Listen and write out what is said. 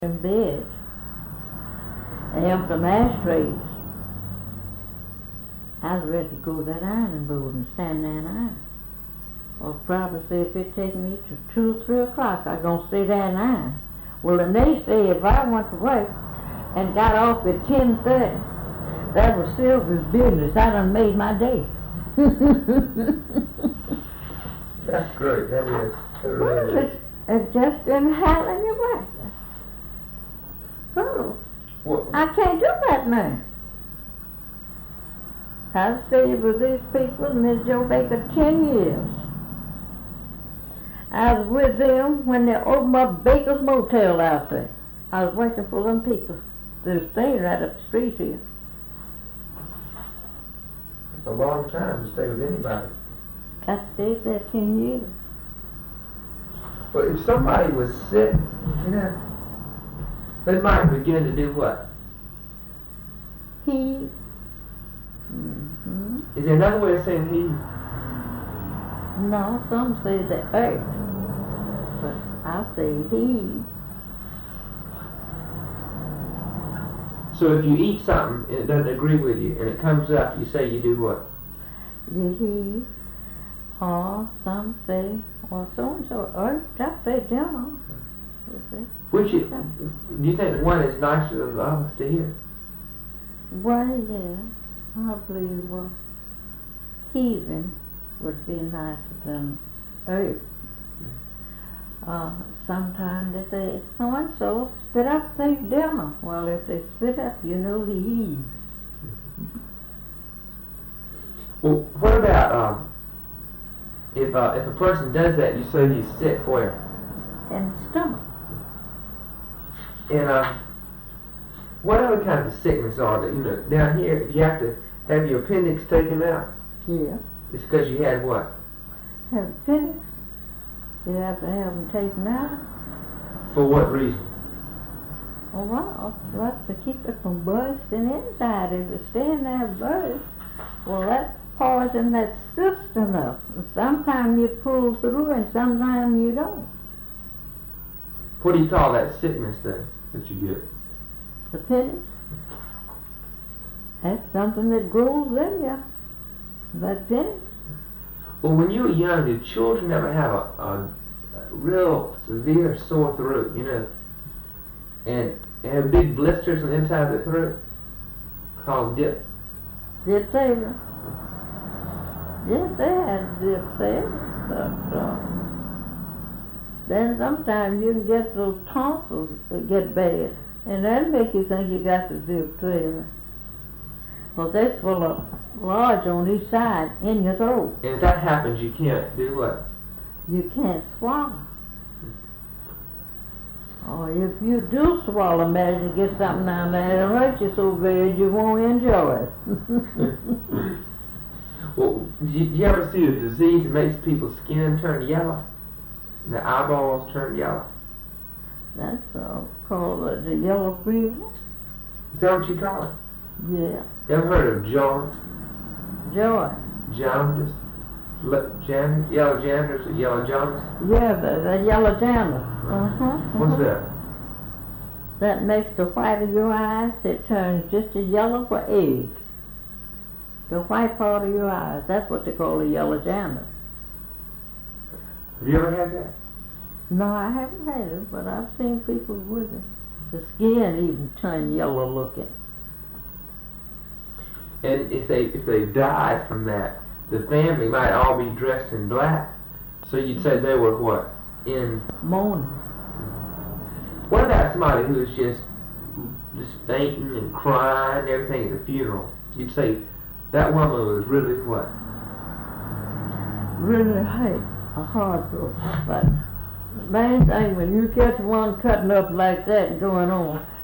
in beds and empty ashtrays. I was ready to go to that ironing board and stand there and iron. Well, probably say if it takes me to 2 or 3 o'clock, I'm going to stay there and iron. Well, the next day, if I went to work and got off at 10:30, that was Sylvia's business. I done made my day. That's great, that is. Well, it's just in howling your way. Girl, I can't do that now. I've stayed with these people and Miss Joe Baker 10 years. I was with them when they opened up Baker's Motel out there. I was working for them people. They're staying right up the street here. It's a long time to stay with anybody. I stayed there 10 years. But if somebody was sick, you know, they might begin to do what? He. Mm-hmm. Is there another way of saying he? No, some say the earth, but I say he. So if you eat something and it doesn't agree with you and it comes up, you say you do what? The he, or some say, or so and so, earth, just say down. Which do you think one is nicer than the other to hear? Well, yeah, I believe heathen would be nicer than earth. Sometimes they say, so and so, spit up their dinner. Well, if they spit up, you know he heaves. Well, what about if a person does that, you say he's sick where? And stomach. And what other kinds of sickness are there? You know, down here, if you have to have your appendix taken out, yeah, it's because you had what? Have appendix. You have to have them taken out. For what reason? Oh, well, that's to keep it from bursting inside. If it's staying there burst, well, that poison that system up. Sometimes you pull through and sometimes you don't. What do you call that sickness then that you get? Appendix. That's something that grows in you. That appendix. Well, when you were young, did children ever have a real severe sore throat, you know, and have big blisters on the inside of the throat called diphtheria? Yes, they had diphtheria, but then sometimes you can get those tonsils that get bad, and that make you think you got the diphtheria. Well, that's full of large on each side in your throat. And if that happens, you can't do what? You can't swallow. Or if you do swallow, imagine you get something down there that'll hurt you so bad you won't enjoy it. Well, you ever see a disease that makes people's skin turn yellow? And their eyeballs turn yellow? That's called the yellow fever. Is that what you call it? Yeah. You ever heard of jaundice? Joy. Jaundice? Yellow jaundice or yellow jaundice? Yeah, the yellow jaundice. What's that? That makes the white of your eyes, it turns just as yellow for eggs. The white part of your eyes, that's what they call the yellow jaundice. Have you ever had that? No, I haven't had it, but I've seen people with it. The skin even turn yellow looking. And if they died from that, the family might all be dressed in black. So you'd say they were what? In mourning. What about somebody who's just fainting and crying and everything at the funeral? You'd say that woman was really what? Really a hard broke. But the main thing when you catch one cutting up like that and going on,